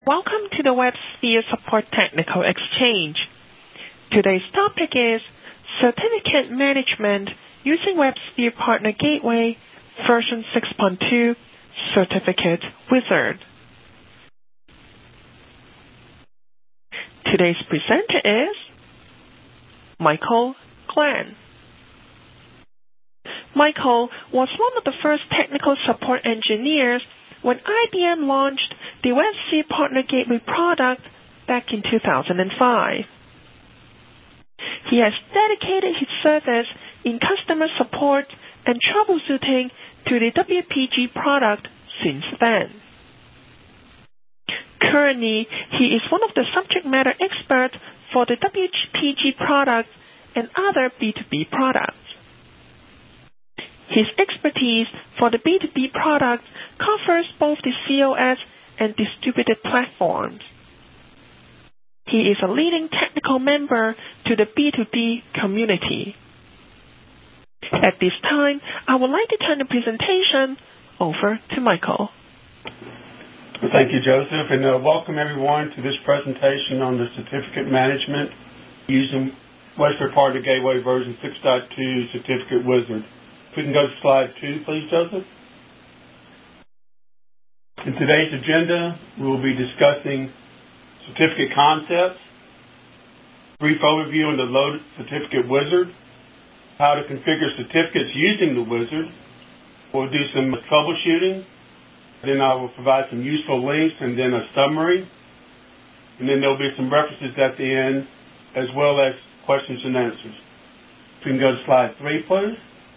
Welcome to the WebSphere Support Technical Exchange. Today's topic is Certificate Management using WebSphere Partner Gateway version 6.2 Certificate Wizard. Today's presenter is Michael Glenn. Michael was one of the first technical support engineers when IBM launched the WebSphere Partner Gateway product back in 2005. He has dedicated his service in customer support and troubleshooting to the WPG product since then. Currently, he is one of the subject matter experts for the WPG product and other B2B products. His expertise for the B2B products covers both the COS and distributed platforms. He is a leading technical member to the B2B community. At this time, I would like to turn the presentation over to Michael. Thank you, Joseph, and welcome everyone to this presentation on the certificate management using WebSphere Partner Gateway version 6.2 Certificate Wizard. If we can go to slide 2, please, Joseph. In today's agenda, we will be discussing certificate concepts, brief overview on the loaded certificate wizard, how to configure certificates using the wizard. We'll do some troubleshooting. Then I will provide some useful links and then a summary. And then there'll be some references at the end as well as questions and answers. If we can go to slide 3, please.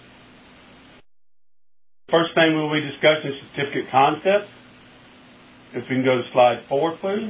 First thing we'll be discussing is certificate concepts. If we can go to slide 4, please.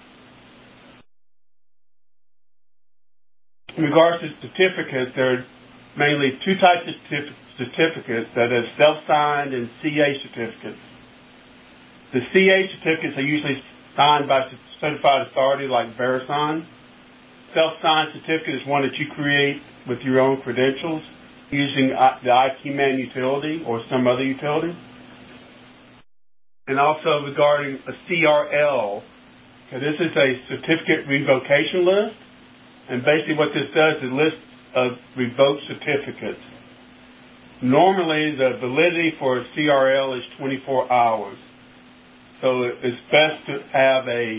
In regards to certificates, there are mainly two types of certificates, that is self-signed and CA certificates. The CA certificates are usually signed by a certified authority like VeriSign. Self-signed certificate is one that you create with your own credentials using the ITman utility or some other utility. And also regarding a CRL, this is a certificate revocation list. And basically what this does is a list of revoked certificates. Normally the validity for a CRL is 24 hours. So it's best to have a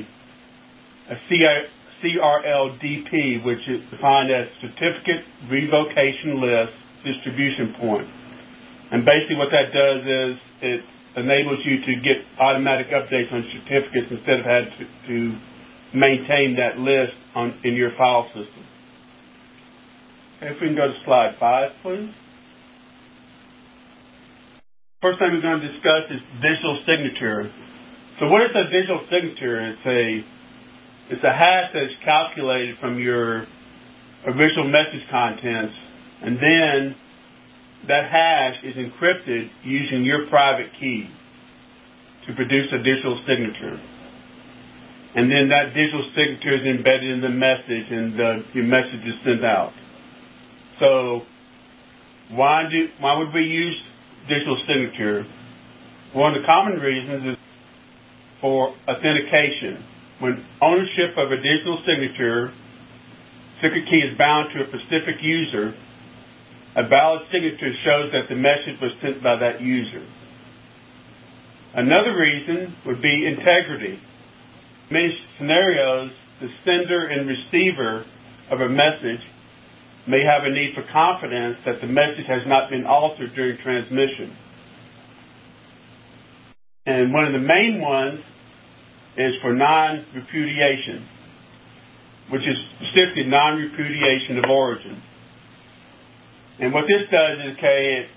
CRL-DP, which is defined as Certificate Revocation List Distribution Point. And basically what that does is it enables you to get automatic updates on certificates instead of having to maintain that list in your file system. Okay, if we can go to slide 5, please. First thing we're going to discuss is digital signature. So what is a digital signature? It's a hash that is calculated from your original message contents, and then that hash is encrypted using your private key to produce a digital signature. And then that digital signature is embedded in the message, and your message is sent out. So why would we use digital signature? One of the common reasons is for authentication. When ownership of a digital signature, secret key is bound to a specific user, a valid signature shows that the message was sent by that user. Another reason would be integrity. In many scenarios, the sender and receiver of a message may have a need for confidence that the message has not been altered during transmission. And one of the main ones is for non-repudiation, which is specifically non-repudiation of origin. And what this does is, it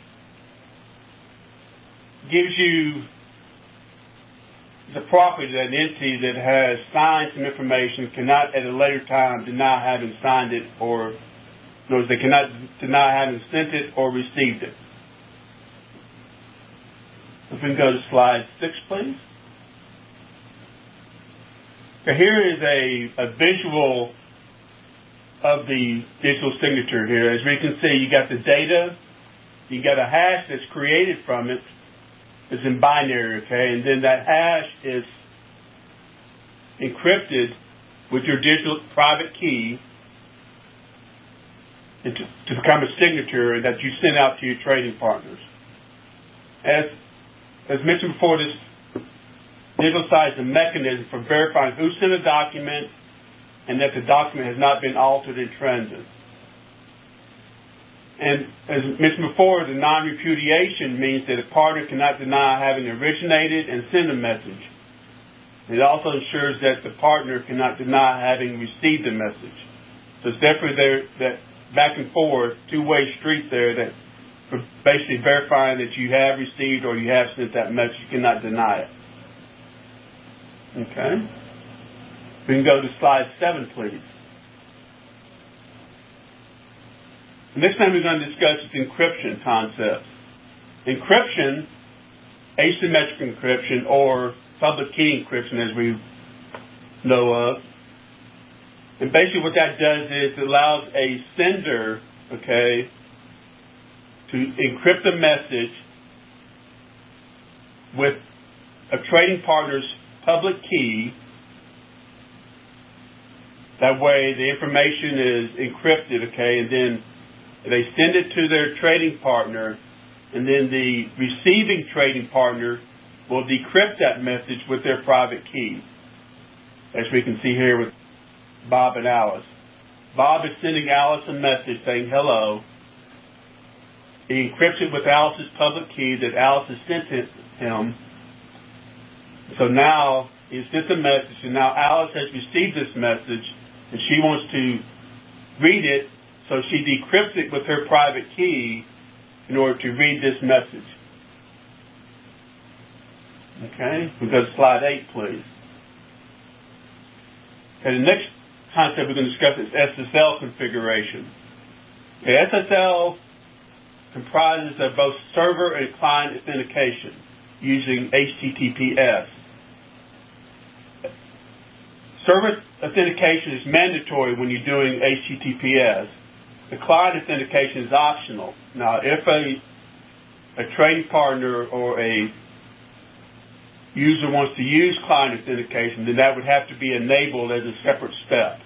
gives you the property that an entity that has signed some information cannot at a later time deny having signed it, or they cannot deny having sent it or received it. If we can go to slide 6, please. So here is a visual of the digital signature here. As we can see, you got the data, you got a hash that's created from it. It's in binary, and then that hash is encrypted with your digital private key and to become a signature that you send out to your trading partners. As mentioned before, this digital sign is a mechanism for verifying who sent a document and that the document has not been altered in transit. And as mentioned before, the non-repudiation means that a partner cannot deny having originated and sent a message. It also ensures that the partner cannot deny having received the message. So it's definitely there, that back and forth, two-way street there, that for basically verifying that you have received or you have sent that message. You cannot deny it. Okay. We can go to slide 7, please. The next thing we're going to discuss is encryption concepts. Encryption, asymmetric encryption, or public key encryption, as we know of. And basically what that does is it allows a sender, okay, to encrypt a message with a trading partner's public key. That way the information is encrypted, okay, and then they send it to their trading partner, and then the receiving trading partner will decrypt that message with their private key, as we can see here with Bob and Alice. Bob is sending Alice a message saying hello. He encrypts it with Alice's public key that Alice has sent to him. So now he sent a message, and now Alice has received this message, and she wants to read it, so she decrypts it with her private key in order to read this message. Okay, we go to slide 8, please. Okay, the next concept we're going to discuss is SSL configuration. Okay, SSL comprises of both server and client authentication using HTTPS. Server authentication is mandatory when you're doing HTTPS. The client authentication is optional. Now, if a trading partner or a user wants to use client authentication, then that would have to be enabled as a separate step.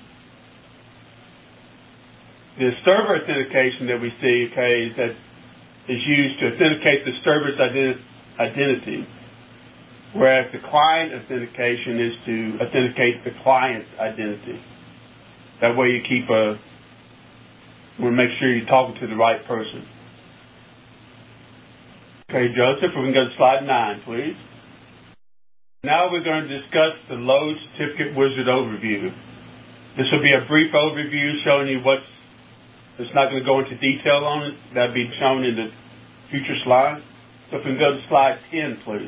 The server authentication that we see, okay, that is used to authenticate the server's identity, whereas the client authentication is to authenticate the client's identity. That way you want to make sure you're talking to the right person. Okay, Joseph, we can go to slide 9, please. Now we're going to discuss the Load Certificate Wizard overview. This will be a brief overview showing you it's not going to go into detail on it. That'll be shown in the future slides. So if we can go to slide 10, please.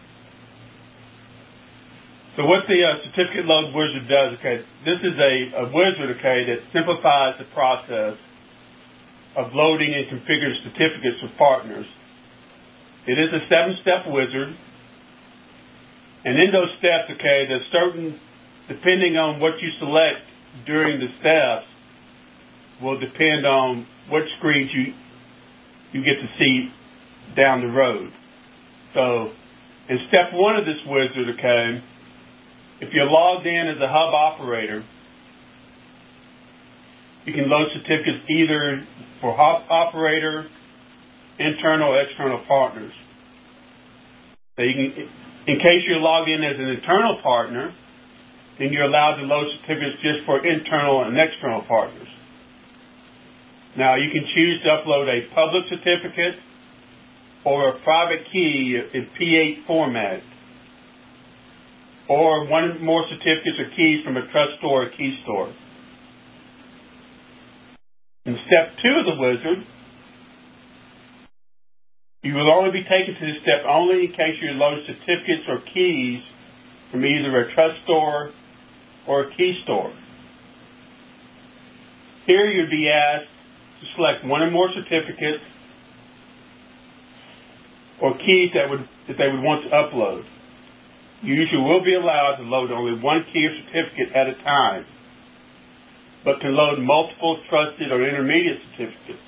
So what the Certificate Load Wizard does, okay, this is a wizard, okay, that simplifies the process of loading and configuring certificates for partners. It is a 7-step wizard. And in those steps, okay, there's certain, depending on what you select during the steps, will depend on what screens you get to see down the road. So, in step 1 of this wizard, okay, if you're logged in as a hub operator, you can load certificates either for hub operator, internal or external partners. So you can, in case you're logged in as an internal partner, then you're allowed to load certificates just for internal and external partners. Now, you can choose to upload a public certificate or a private key in P8 format, or one or more certificates or keys from a trust store or key store. In step 2 of the wizard, you will only be taken to this step only in case you load certificates or keys from either a trust store or a key store. Here you'd be asked to select one or more certificates or keys that they would want to upload. You usually will be allowed to load only one key or certificate at a time, but can load multiple trusted or intermediate certificates.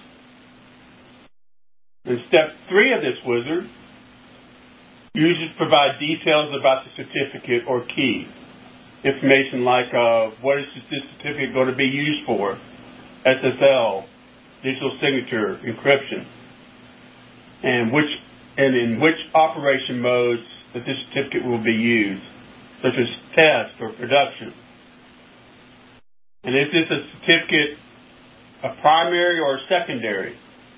In step 3 of this wizard, users provide details about the certificate or key. information like what is this certificate going to be used for, SSL, digital signature, encryption, and in which operation modes that this certificate will be used, such as test or production. And is this a certificate a primary or a secondary?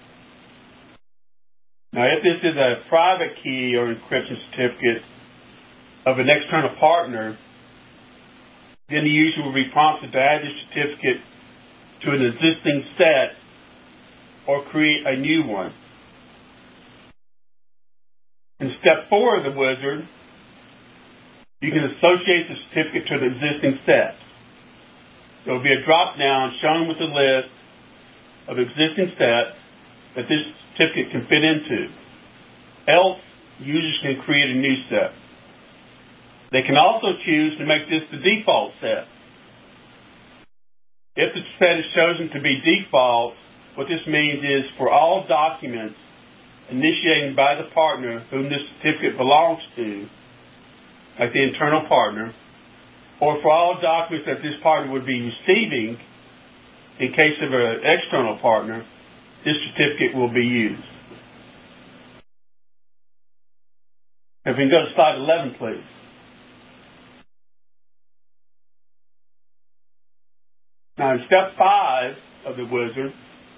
Now, if this is a private key or encryption certificate of an external partner, then the user will be prompted to add this certificate to an existing set or create a new one. In step 4 of the wizard, you can associate the certificate to the existing set. There will be a drop-down shown with a list of existing sets that this certificate can fit into. Else, users can create a new set. They can also choose to make this the default set. If the set is chosen to be default, what this means is for all documents initiated by the partner whom this certificate belongs to, like the internal partner, or for all documents that this partner would be receiving in case of an external partner, this certificate will be used. If we can go to slide 11, please. Now, in step 5 of the wizard,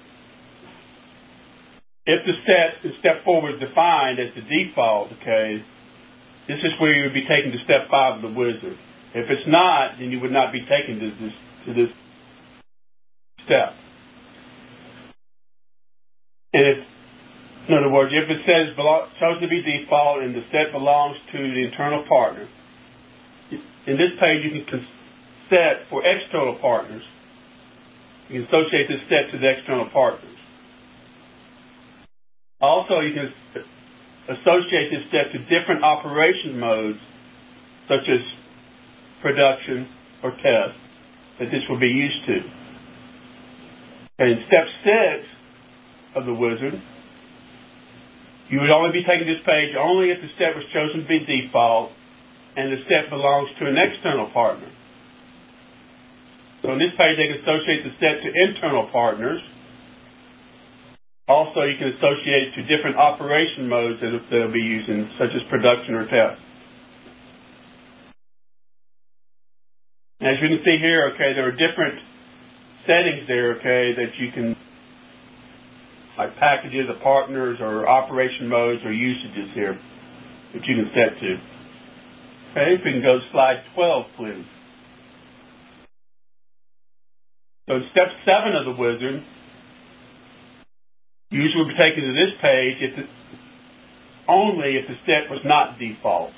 if the set in step 4 was defined as the default, this is where you would be taken to step 5 of the wizard. If it's not, then you would not be taken to this step. And in other words, if it says chosen to be default and the set belongs to the internal partner, in this page you can set for external partners. You can associate this set to the external partners. Also, you can associate this set to different operation modes, such as production or test, that this will be used to. In step 6 of the wizard, you would only be taking this page only if the set was chosen to be default and the set belongs to an external partner. So in this page, they can associate the set to internal partners. Also, you can associate it to different operation modes that they'll be using, such as production or test. As you can see here, there are different settings there, that you can, like packages of partners or operation modes or usages here that you can set to. If we can go to slide 12, please. So in step 7 of the wizard, users will be taken to this page only if the set was not default.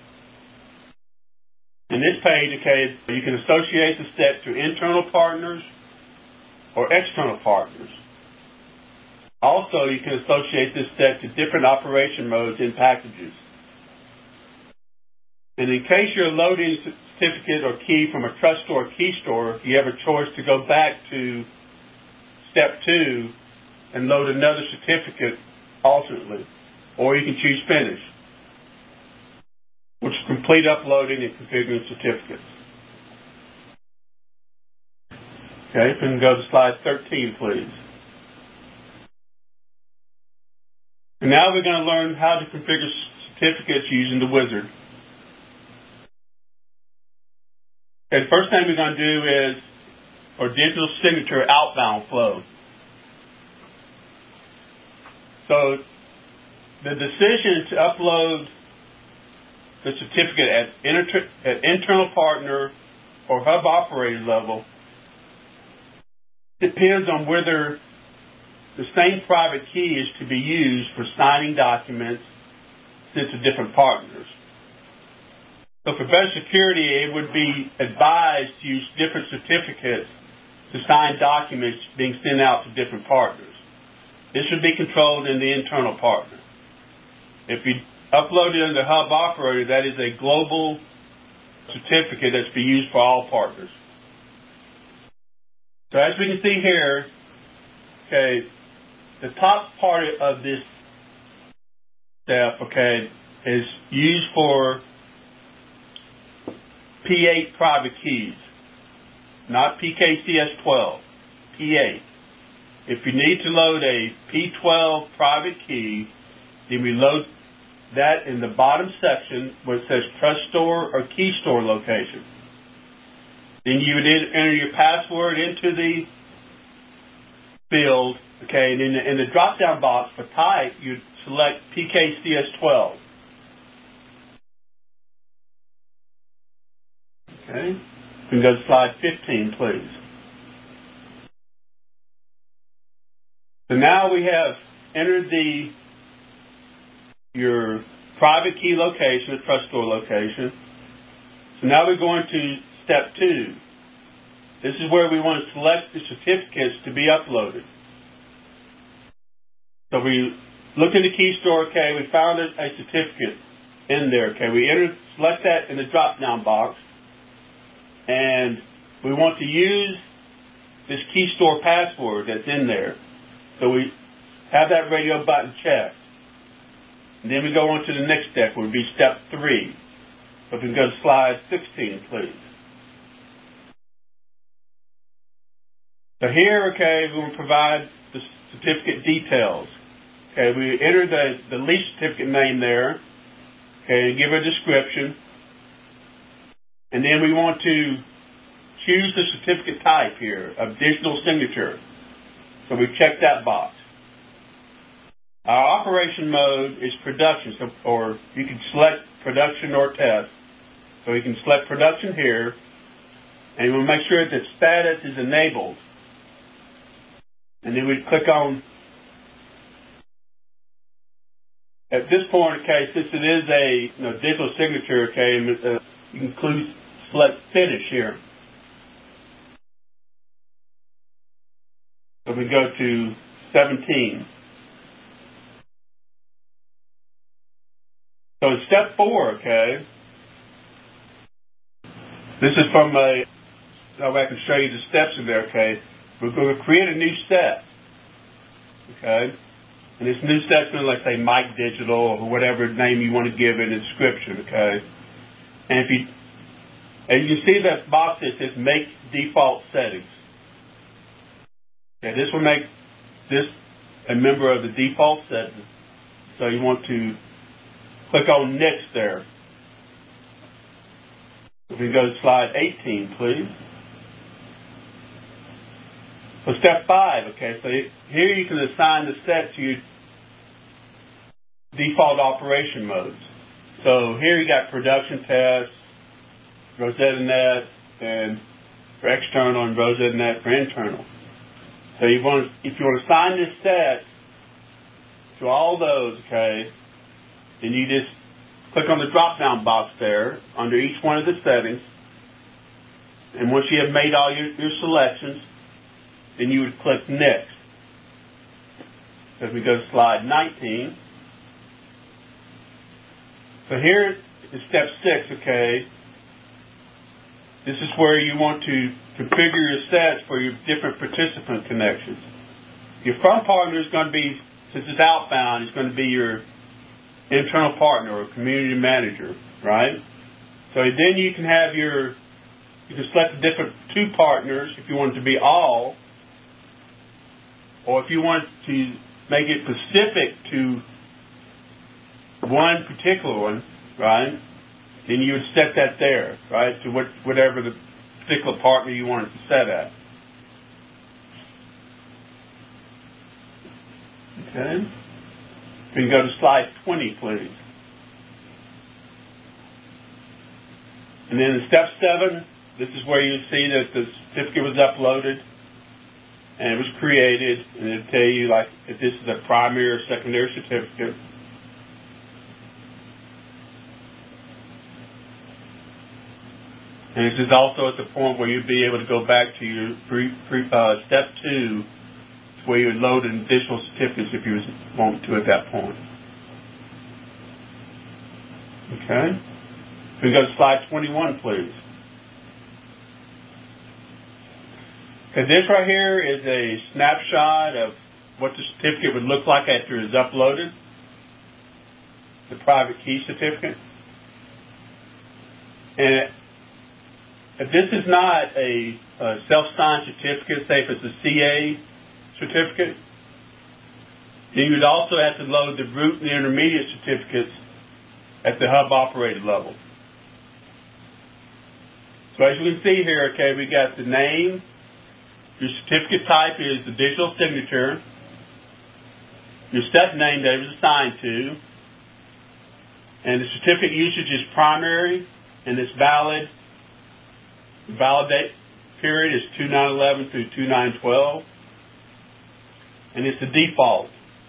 In this page, you can associate the set to internal partners or external partners. Also, you can associate this set to different operation modes in packages. And in case you're loading a certificate or key from a trust store or key store, you have a choice to go back to step 2 and load another certificate alternately, or you can choose finish, which is complete uploading and configuring certificates. If we can go to slide 13, please. And now we're going to learn how to configure certificates using the wizard. The first thing we're going to do is our digital signature outbound flow. So the decision to upload the certificate at internal partner or hub operator level depends on whether the same private key is to be used for signing documents sent to different partners. So for better security, it would be advised to use different certificates to sign documents being sent out to different partners. This should be controlled in the internal partner. If you upload it under hub operator, that is a global certificate that's to be used for all partners. So as we can see here, the top part of this step, is used for P8 private keys, not PKCS12, P8. If you need to load a P12 private key, then we load that in the bottom section where it says trust store or key store location. Then you would enter your password into the field, okay, and in the drop-down box for type, you'd select PKCS12. Okay, we can go to slide 15, please. So now we have entered your private key location, the trust store location. So now we're going to step 2. This is where we want to select the certificates to be uploaded. So we looked in the key store, okay, we found a certificate in there, okay. We select that in the drop-down box, and we want to use this key store password that's in there. So we have that radio button checked. And then we go on to the next step, which would be step 3. So if we can go to slide 16, please. So here, okay, we will provide the certificate details. Okay, we enter the lease certificate name there, okay, and give a description. And then we want to choose the certificate type here of digital signature. So we check that box. Our operation mode is production, or you can select production or test. So you can select production here, and we'll make sure that status is enabled. And then we click on, at this point, okay, since it is a digital signature, okay, you can select finish here. So we go to 17. So in step 4, okay, this is from I can show you the steps in there, okay. We're going to create a new set, okay, and this new set's going to, let's say, Mike Digital or whatever name you want to give it in the description, okay. And you can see that box that says Make Default Settings. Okay, this will make this a member of the default settings. So you want to click on Next there. If we can go to slide 18, please. So step 5, okay, so here you can assign the set to your default operation modes. So here you got production test, Rosetta Net, and for external, and Rosetta Net for internal. So if you want to assign this set to all those, okay, then you just click on the drop-down box there under each one of the settings, and once you have made all your selections, then you would click Next. So if we go to slide 19, so here is step 6, okay, this is where you want to configure your sets for your different participant connections. Your front partner is going to be, since it's outbound, it's going to be your internal partner or community manager, right? So then you can have you can select the different 2 partners if you want it to be all, or if you want to make it specific to one particular one, right? Then you would set that there, right, to whatever the particular partner you want it to set at. Okay. We can go to slide 20, please. And then in step 7, this is where you see that the certificate was uploaded and it was created, and it'll tell you like if this is a primary or secondary certificate. And this is also at the point where you'd be able to go back to your step 2, where you would load in additional certificates if you want to at that point. Okay. We can go to slide 21, please. Okay, this right here is a snapshot of what the certificate would look like after it is uploaded, the private key certificate. And if this is not a self-signed certificate, say if it's a CA certificate, then you would also have to load the root and the intermediate certificates at the hub operated level. So as you can see here, okay, we got the name, your certificate type is the digital signature, your step name that it was assigned to, and the certificate usage is primary, and it's valid. The validate period is 2911 through 2912, and it's the default,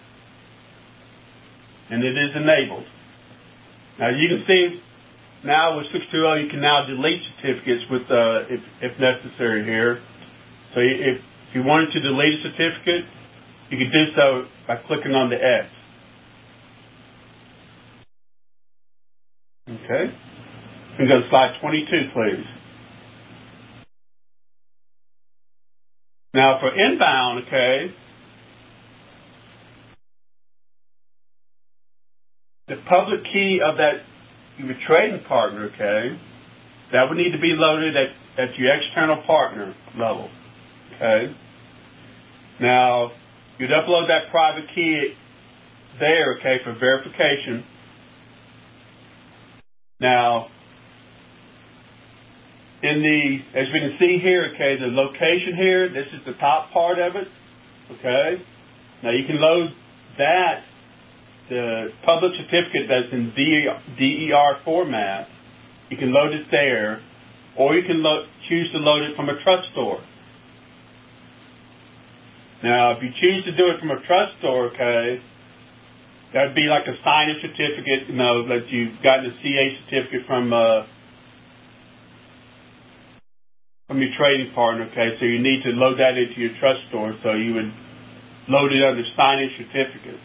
and it is enabled. Now you can see now with 620 you can now delete certificates with if necessary here. So if you wanted to delete a certificate, you could do so by clicking on the X. Okay. You can go to slide 22, please. Now for inbound, okay, the public key of that your trading partner, okay, that would need to be loaded at your external partner level. Okay. Now you'd upload that private key there, okay, for verification. Now, as we can see here, okay, the location here, this is the top part of it, okay. Now you can load that, the public certificate that's in DER format, you can load it there, or you can choose to load it from a trust store. Now, if you choose to do it from a trust store, okay, that would be like a signage certificate, that you've gotten a CA certificate from your trading partner, okay, so you need to load that into your trust store, so you would load it under signage certificates.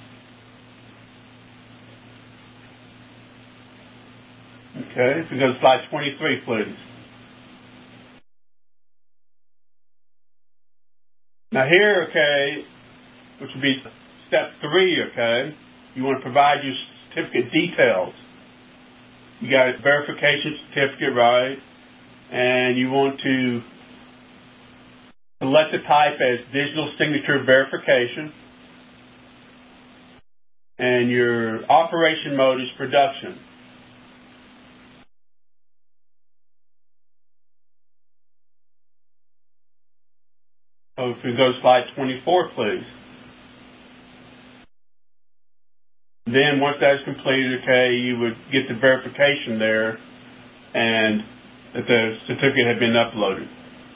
Okay, if we go to slide 23, please. Now here, okay, which would be step 3, okay, you want to provide your certificate details. You got a verification certificate, right? And you want to select the type as digital signature verification. And your operation mode is production. So if we go to slide 24, please. Then once that's completed, okay, you would get the verification there and that the certificate had been uploaded.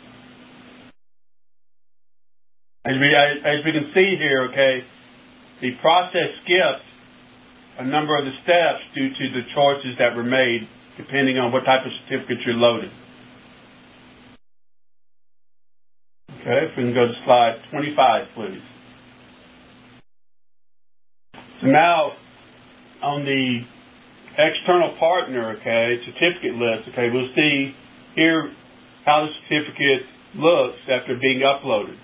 As we can see here, okay, the process skipped a number of the steps due to the choices that were made depending on what type of certificate you're loading. Okay, if we can go to slide 25, please. So now, on the external partner, okay, certificate list, okay, we'll see here how the certificate looks after being uploaded.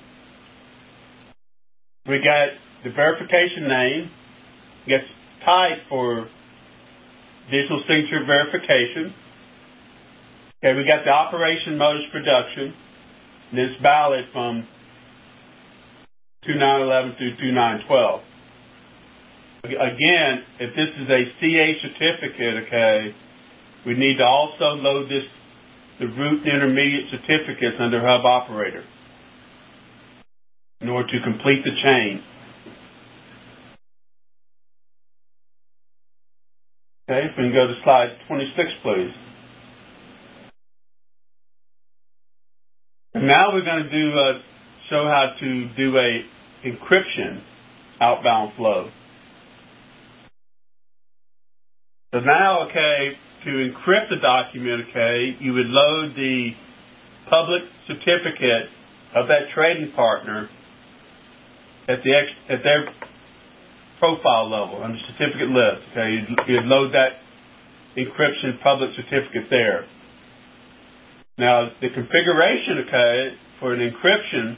We got the verification name, gets type for digital signature verification. Okay, we got the operation mode as production. And it's valid from 2911 through 2912. Again, if this is a CA certificate, okay, we need to also load the root and intermediate certificates under Hub Operator in order to complete the chain. Okay, if we can go to slide 26, please. And now we're going to show how to do a encryption outbound flow. So now, okay, to encrypt the document, okay, you would load the public certificate of that trading partner at their profile level on the certificate list. Okay, you'd load that encryption public certificate there. Now, the configuration, okay, for an encryption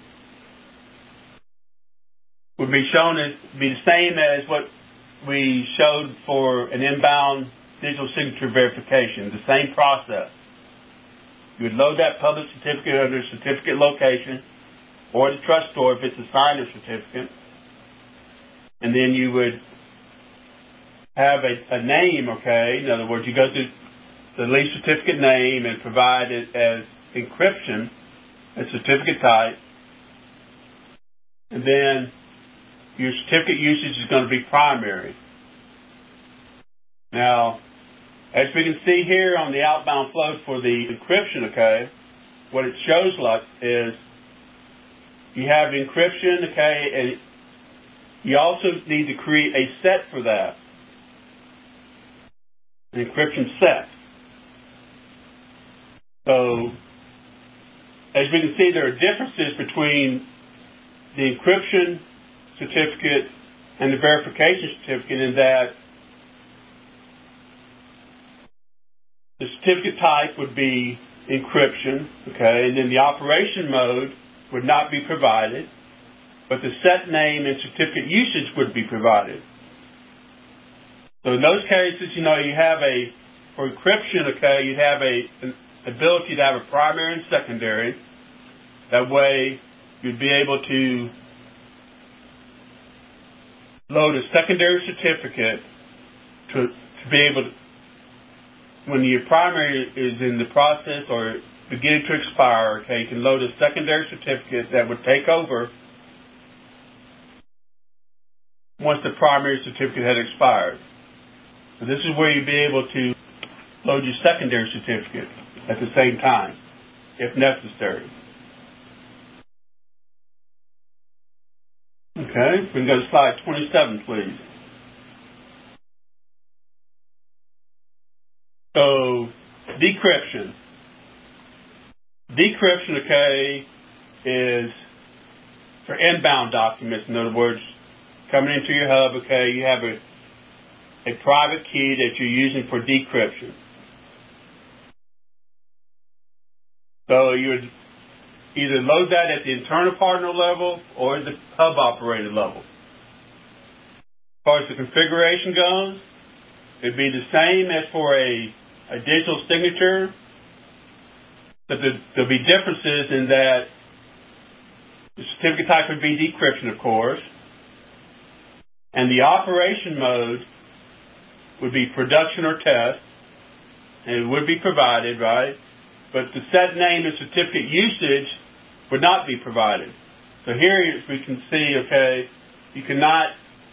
would be shown as be the same as what we showed for an inbound digital signature verification, the same process. You would load that public certificate under certificate location or the trust store if it's a signer certificate. And then you would have a name, okay? In other words, you go through the lease certificate name and provide it as encryption, as certificate type. And then your certificate usage is going to be primary. Now, as we can see here on the outbound flow for the encryption, okay, what it shows like is you have encryption, okay, and you also need to create a set for that, an encryption set. So, as we can see, there are differences between the encryption certificate and the verification certificate in that the certificate type would be encryption, okay, and then the operation mode would not be provided, but the set name and certificate usage would be provided. So in those cases, you have for encryption, okay, you'd have an ability to have a primary and secondary. That way, you'd be able to load a secondary certificate to be able to, when your primary is in the process or beginning to expire, okay, you can load a secondary certificate that would take over once the primary certificate had expired. So this is where you'd be able to load your secondary certificate at the same time, if necessary. Okay, we can go to slide 27, please. So, decryption. Decryption, okay, is for inbound documents. In other words, coming into your hub, okay, you have a private key that you're using for decryption. So you would either load that at the internal partner level or the hub operator level. As far as the configuration goes, it'd be the same as for a digital signature, but there'll be differences in that the certificate type would be decryption, of course, and the operation mode would be production or test, and it would be provided, right? But the set name and certificate usage would not be provided. So here we can see, okay, you cannot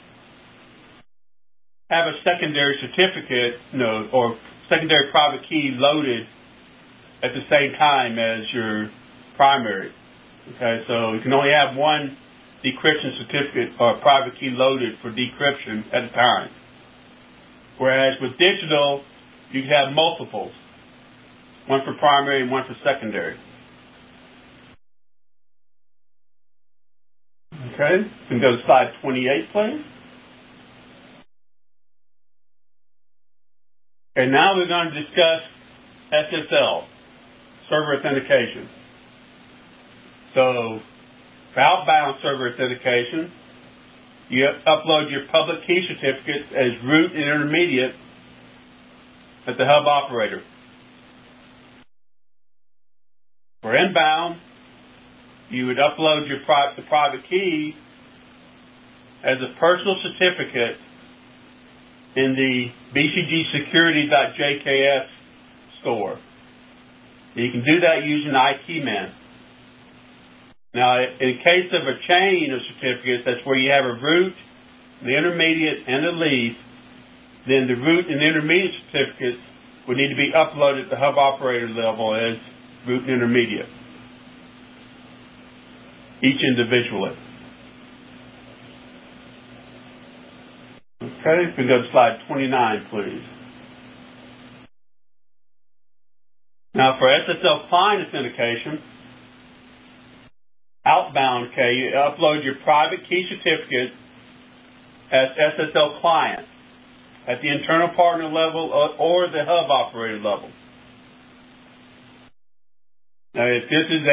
have a secondary certificate node or secondary private key loaded at the same time as your primary. Okay, so you can only have one decryption certificate or private key loaded for decryption at a time. Whereas with digital, you can have multiples, one for primary and one for secondary. Okay, you can go to slide 28, please. Okay, now we're going to discuss SSL, server authentication. So, for outbound server authentication, you upload your public key certificates as root and intermediate at the hub operator. For inbound, you would upload the private key as a personal certificate in the bcgsecurity.jks store. You can do that using ITman. Now, in case of a chain of certificates, that's where you have a root, the intermediate, and the leaf, then the root and intermediate certificates would need to be uploaded at the hub operator level as root and intermediate, each individually. Okay, we can go to slide 29, please. Now, for SSL client authentication, outbound, okay, you upload your private key certificate as SSL client at the internal partner level or the hub operator level. Now, if this is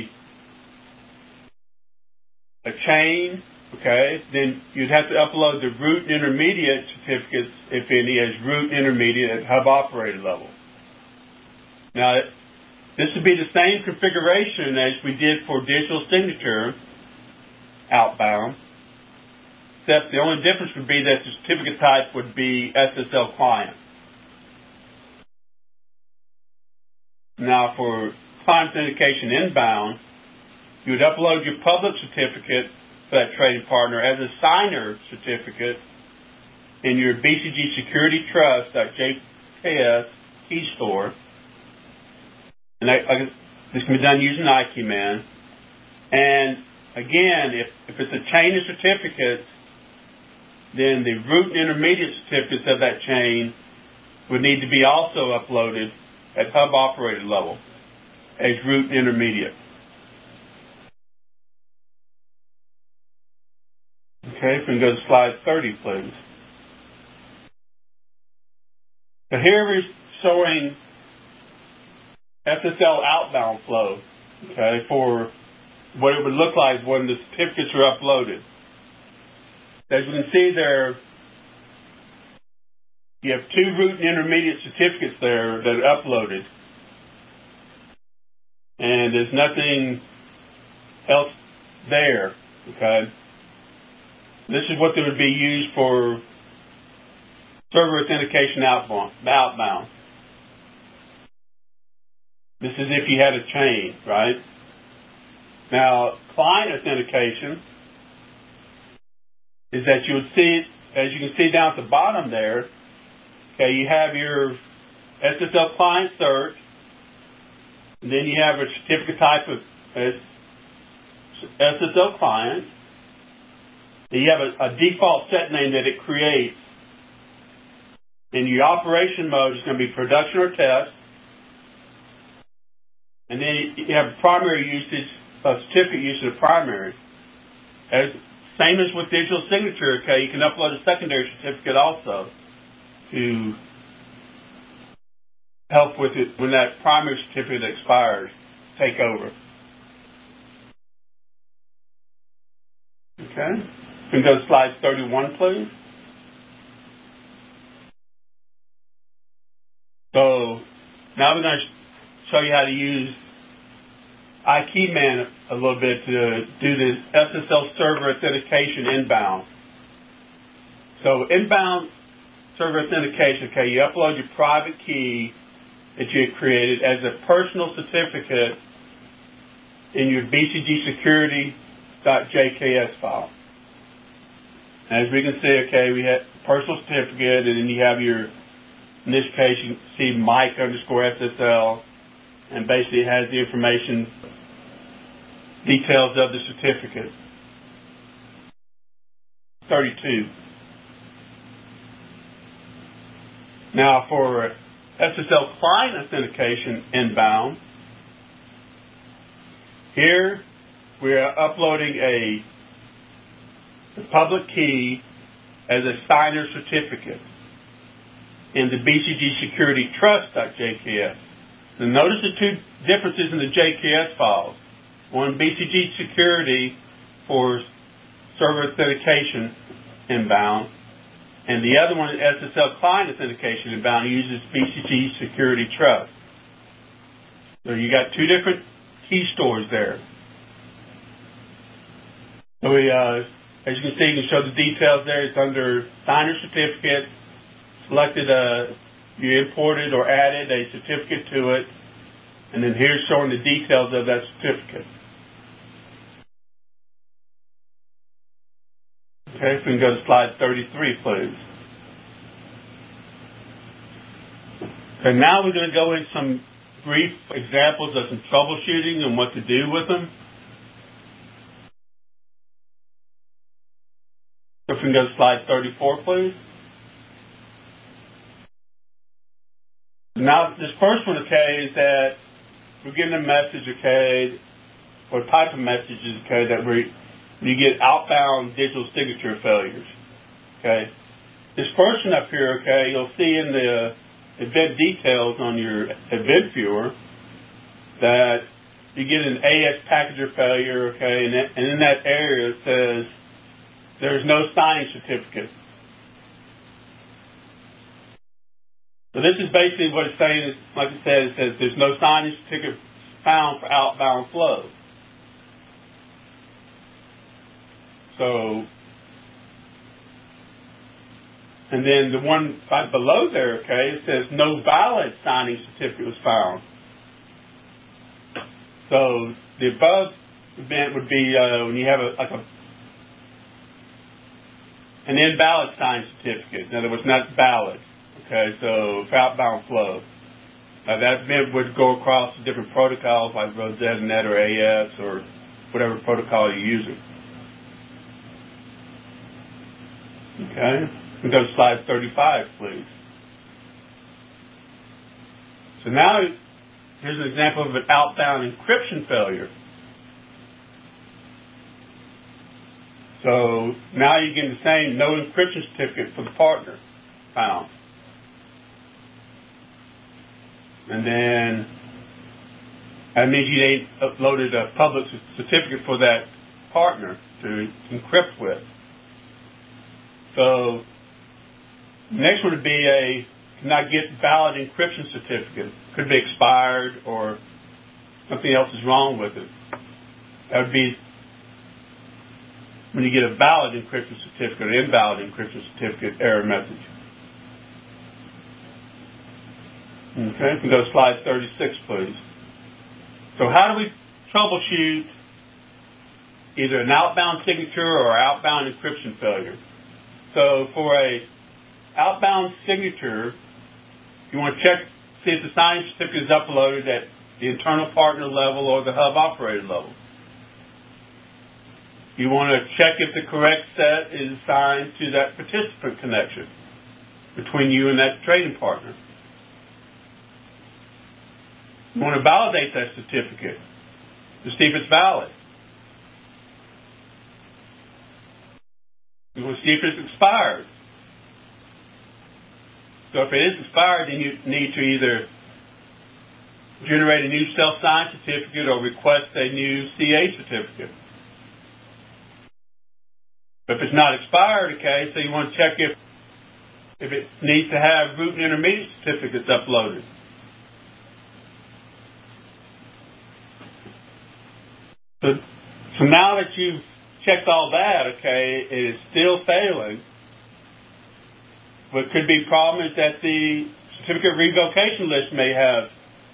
a chain, okay, then you'd have to upload the root and intermediate certificates, if any, as root intermediate at hub operator level. Now, This would be the same configuration as we did for digital signature outbound, except the only difference would be that the certificate type would be SSL client. Now, for client authentication inbound, you would upload your public certificate for that trading partner as a signer certificate in your BCG Security Trust.jks key store. And this can be done using iKeyman. And again, if it's a chain of certificates, then the root and intermediate certificates of that chain would need to be also uploaded at hub operator level as root and intermediate. Okay, if we can go to slide 30, please. So here we're showing SSL outbound flow, okay, for what it would look like when the certificates are uploaded. As you can see there, you have two root and intermediate certificates there that are uploaded. And there's nothing else there, okay? This is what they would be used for server authentication outbound. This is if you had a chain, right? Now, client authentication is that you would see, as you can see down at the bottom there, okay, you have your SSL client cert, and then you have a certificate type of SSL client, and you have a default set name that it creates. And your operation mode is going to be production or test. And then you have primary usage, certificate usage of primary. Same as with digital signature, okay, you can upload a secondary certificate also to help with it when that primary certificate expires, take over. Okay, we can go to slide 31, please. So now we're going to show you how to use iKeyman a little bit to do this SSL server authentication inbound. So inbound server authentication, okay, you upload your private key that you had created as a personal certificate in your BCG Security.jks file. As we can see, okay, we have personal certificate, and then you have your, in this case, you can see Mike_SSL, and basically it has the information, details of the certificate. 32. Now for SSL client authentication inbound, here we are uploading the public key as a signer certificate in the BCG Security Trust.jks. Now notice the two differences in the JKS files. One, BCG Security for server authentication inbound, and the other one, SSL client authentication inbound, uses BCG Security Trust. So you got two different key stores there. So we, as you can see, you can show the details there. It's under signer certificate. Selected, you imported or added a certificate to it, and then here's showing the details of that certificate. Okay, so we can go to slide 33, please. And now we're going to go into some brief examples of some troubleshooting and what to do with them. So if we can go to slide 34, please. Now, this first one, okay, is that we're getting a message, okay, or type of messages, okay, that you get outbound digital signature failures, okay. This first one up here, okay, you'll see in the event details on your event viewer that you get an AS packager failure, okay, and in that area it says there's no signing certificate. So this is basically what it's saying. Like I said, it says there's no signage certificate found for outbound flow. So, and then the one right below there, okay, it says no valid signing certificate was found. So the above event would be when you have an invalid signing certificate. In other words, not valid. Okay, so for outbound flow. That event would go across different protocols like RosettaNet or AS or whatever protocol you're using. Okay, we go to slide 35, please. So now, here's an example of an outbound encryption failure. So now you're getting the same no encryption certificate for the partner found. And then that means you ain't uploaded a public certificate for that partner to encrypt with. So next one would be cannot get valid encryption certificate. Could be expired or something else is wrong with it. That would be when you get a valid encryption certificate or invalid encryption certificate error message. Okay, we can go to slide 36, please. So how do we troubleshoot either an outbound signature or outbound encryption failure? So for a outbound signature, you want to check, see if the signing certificate is uploaded at the internal partner level or the hub operator level. You want to check if the correct set is assigned to that participant connection between you and that trading partner. You want to validate that certificate to see if it's valid. You want to see if it's expired. So if it is expired, then you need to either generate a new self-signed certificate or request a new CA certificate. But if it's not expired, okay, so you want to check if it needs to have root and intermediate certificates uploaded. So now that you've checked all that, okay, it is still failing. What could be a problem is that the certificate revocation list may have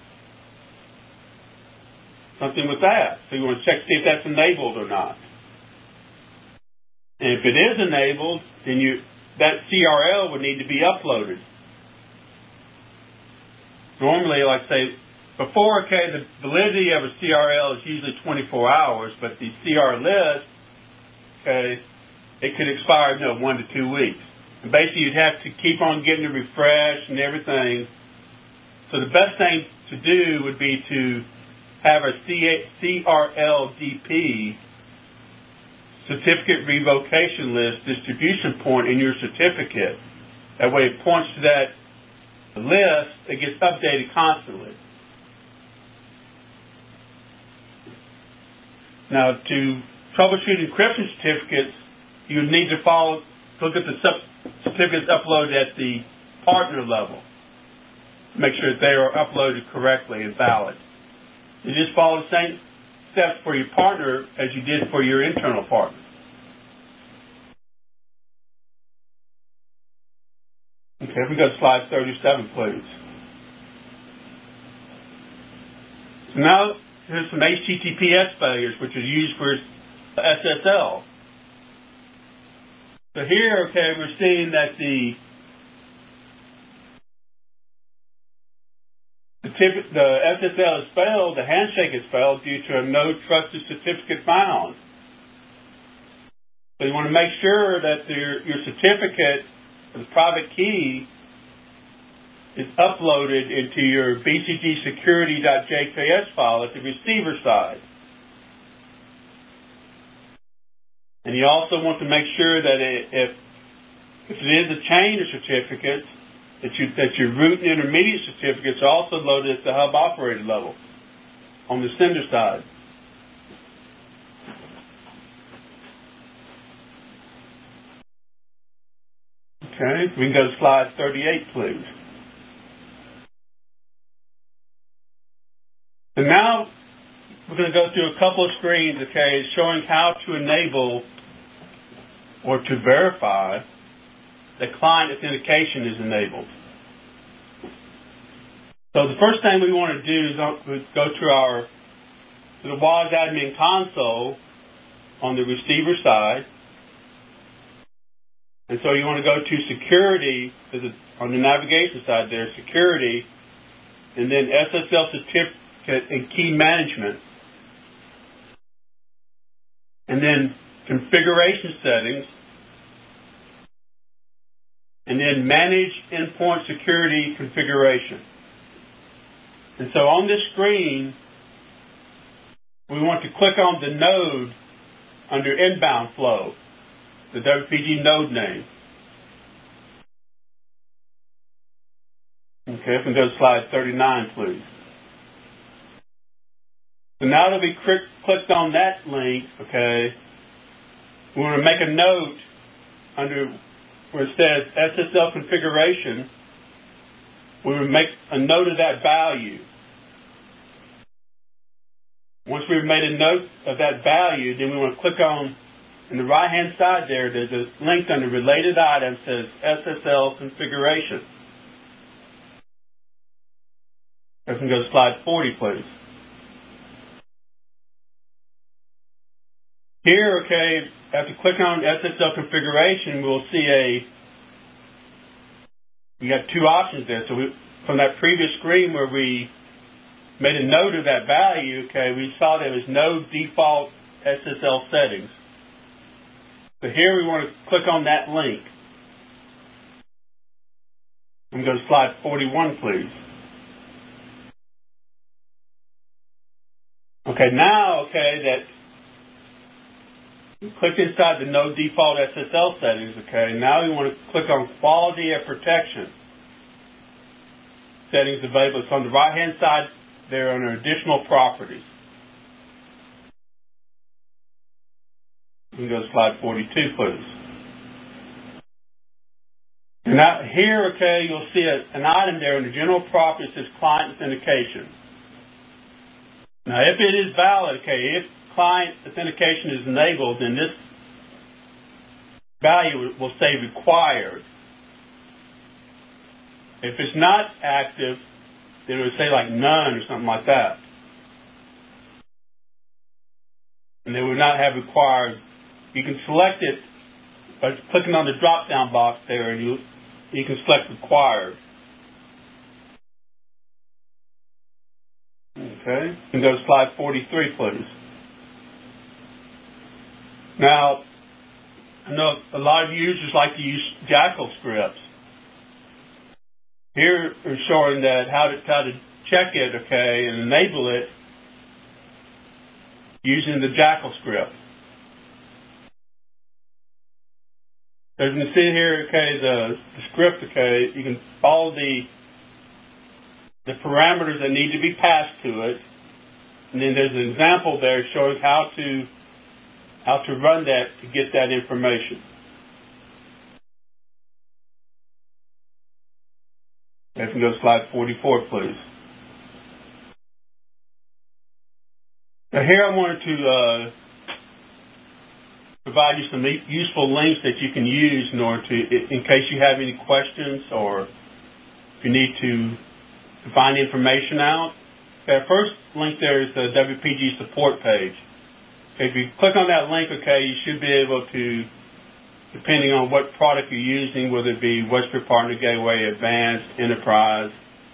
something with that. So you want to check to see if that's enabled or not. And if it is enabled, then that CRL would need to be uploaded. Normally, like say, before, okay, the validity of a CRL is usually 24 hours, but the CR list, okay, it could expire, 1 to 2 weeks. And basically, you'd have to keep on getting it refreshed and everything. So the best thing to do would be to have a CRLDP, certificate revocation list distribution point in your certificate. That way it points to that list that gets updated constantly. Now, to troubleshoot encryption certificates, you need to look at the certificates uploaded at the partner level. Make sure that they are uploaded correctly and valid. You just follow the same steps for your partner as you did for your internal partner. Okay, if we go to slide 37, please. So now, here's some HTTPS failures, which are used for SSL. So here, okay, we're seeing that the SSL has failed, the handshake has failed due to a no trusted certificate found. So you want to make sure that your certificate, the private key, is uploaded into your bcgsecurity.jks file at the receiver side. And you also want to make sure that if it is a chain of certificates, that your root and intermediate certificates are also loaded at the hub operator level on the sender side. Okay, we can go to slide 38, please. So now we're going to go through a couple of screens, okay, showing how to enable or to verify that client authentication is enabled. So the first thing we want to do is go to the WAS admin console on the receiver side. And so you want to go to security, on the navigation side there, security, and then SSL certificate and key management. And then configuration settings. And then manage endpoint security configuration. And so on this screen, we want to click on the node under inbound flow, the WPG node name. Okay, if we go to slide 39, please. So now that we clicked on that link, okay, we want to make a note under where it says SSL configuration. We will make a note of that value. Once we've made a note of that value, then we want to click on the right-hand side there. There's a link under related items that says SSL configuration. If we can go to slide 40, please. Here, okay, after clicking on SSL configuration, we'll see we got two options there. So from that previous screen where we made a note of that value, okay, we saw there was no default SSL settings. So here we want to click on that link. And go to slide 41, please. Okay, now, that we clicked inside the no default SSL settings, okay, now we want to click on quality of protection settings available. It's on the right-hand side there under additional properties. We can go to slide 42, please. And now here, okay, you'll see an item there in the general properties that says client authentication. Now, if it is valid, okay, if client authentication is enabled, then this value will say required. If it's not active, then it would say like none or something like that. And they would not have required. You can select it by clicking on the drop-down box there, and you can select required. Okay, you can go to slide 43, please. Now, I know a lot of users like to use Jackal scripts. Here is showing that how to check it, okay, and enable it using the Jackal script. So you can see here, okay, the script, okay, you can follow the parameters that need to be passed to it, and then there's an example there showing how to run that to get that information. If you can go to slide 44, please. Now here I wanted to provide you some useful links that you can use in case you have any questions or if you need to find information out. Okay, our first link there is the WPG support page. Okay, if you click on that link, okay, you should be able to, depending on what product you're using, whether it be Western Partner Gateway, Advanced, Enterprise,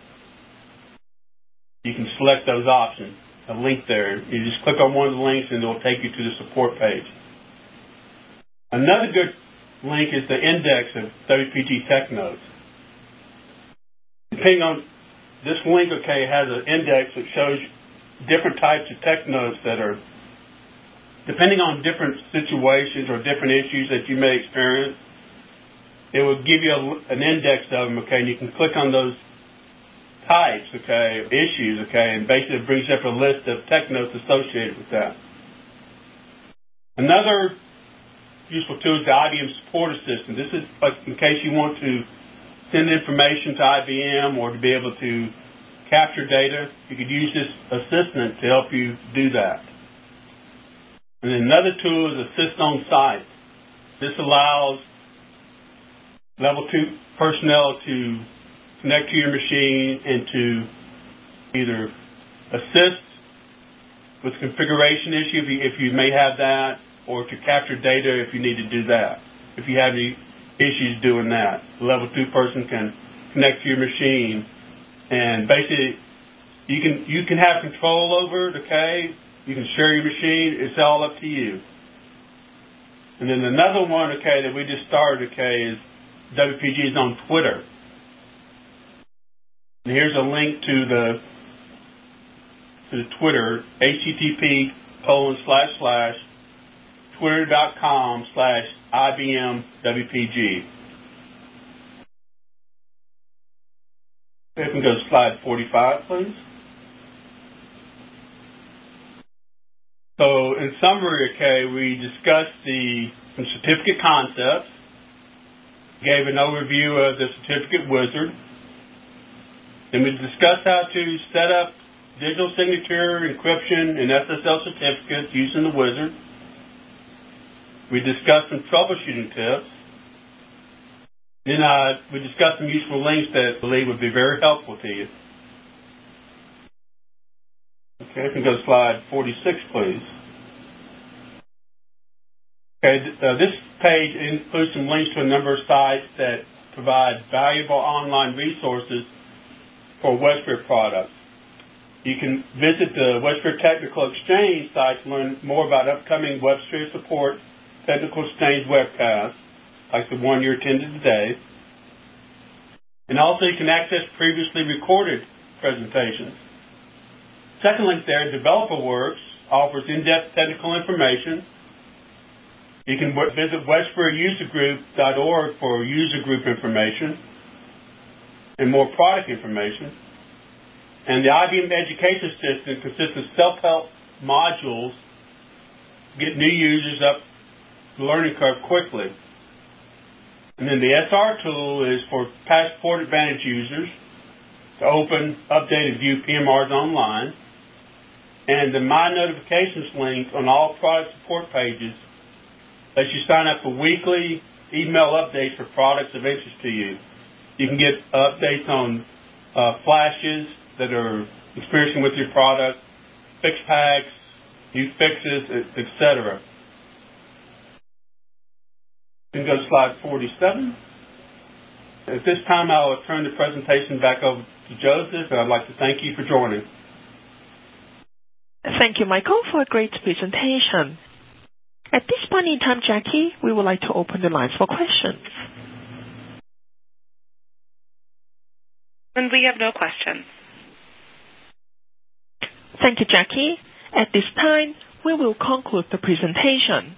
you can select those options, a link there. You just click on one of the links and it will take you to the support page. Another good link is the index of WPG tech nodes. Depending on this link, okay, has an index that shows different types of tech nodes that are, depending on different situations or different issues that you may experience, it will give you an index of them, okay, and you can click on those types, okay, issues, okay, and basically it brings up a list of tech nodes associated with that. Another useful tool is the IBM Support Assistant. This is in case you want to send information to IBM or to be able to capture data, you could use this assistant to help you do that. And then another tool is Assist on Site. This allows Level 2 personnel to connect to your machine and to either assist with configuration issue if you may have that, or to capture data if you need to do that. If you have any issues doing that, the Level 2 person can connect to your machine, and basically you can have control over it, okay? You can share your machine. It's all up to you. And then another one, okay, that we just started, okay, is WPG is on Twitter. And here's a link to the Twitter, http://twitter.com/IBMWPG. If we can go to slide 45, please. So in summary, okay, we discussed some certificate concepts, gave an overview of the certificate wizard, then we discussed how to set up digital signature, encryption, and SSL certificates using the wizard. We discussed some troubleshooting tips. Then we discussed some useful links that I believe would be very helpful to you. Okay, if we can go to slide 46, please. Okay, this page includes some links to a number of sites that provide valuable online resources for WebSphere products. You can visit the WebSphere Technical Exchange site to learn more about upcoming WebSphere support Technical Exchange webcasts, like the one you're attending today. And also you can access previously recorded presentations. Second link there, DeveloperWorks offers in-depth technical information. You can visit WebSphereUserGroup.org for user group information and more product information. And the IBM Education System consists of self-help modules to get new users up the learning curve quickly. And then the SR tool is for Passport Advantage users to open, update, and view PMRs online. And the My Notifications link on all product support pages lets you sign up for weekly email updates for products of interest to you. You can get updates on flashes that are experiencing with your product, fix packs, new fixes, etc. You can go to slide 47. At this time, I will turn the presentation back over to Joseph, and I'd like to thank you for joining. Thank you, Michael, for a great presentation. At this point in time, Jackie, we would like to open the lines for questions. And we have no questions. Thank you, Jackie. At this time, we will conclude the presentation.